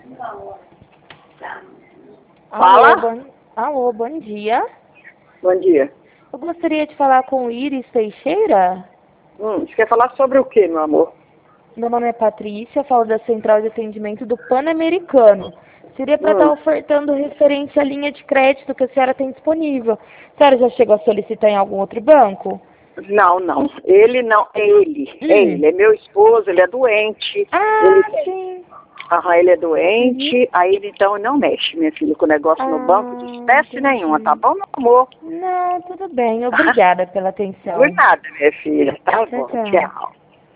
Fala. Alô, bom dia. Bom dia. Eu gostaria de falar com o Iris Teixeira. Você quer falar sobre o quê, meu amor? Meu nome é Patrícia, falo da Central de Atendimento do Pan-Americano. Seria para estar ofertando referente à linha de crédito que a senhora tem disponível. A senhora já chegou a solicitar em algum outro banco? Não, não. Ele não. É ele. É ele. É meu esposo, ele é doente. Sim. Aham, ele é doente. Aí ele então não mexe, minha filha, com o negócio no banco de espécie nenhuma, tá bom, meu amor? Não, tudo bem. Obrigada pela atenção. Por nada, minha filha. Tá bom. Tchau. Tchau.